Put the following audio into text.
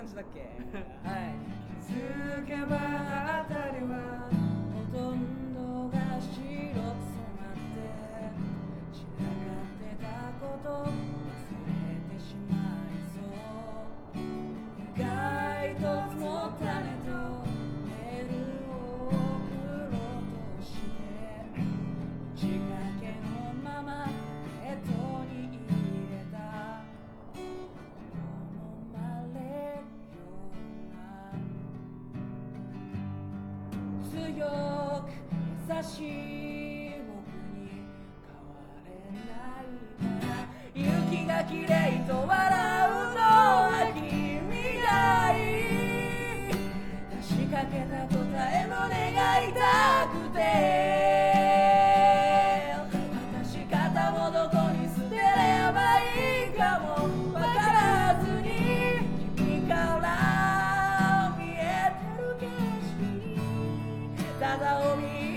感じだっけはい気づけば辺りはほとんどが白く染まって散らかってたこと忘れてしまいそう意外と積もったねとメールを送ろうとして打ちかけのままヘッドに入れた頼まれるような強く優しい僕に変われないから雪がきれいと笑うのは君がいい出しかけた答えも願いたくて果たし方もどこに捨てればいいかもわからずに君から見えてる景色ただを見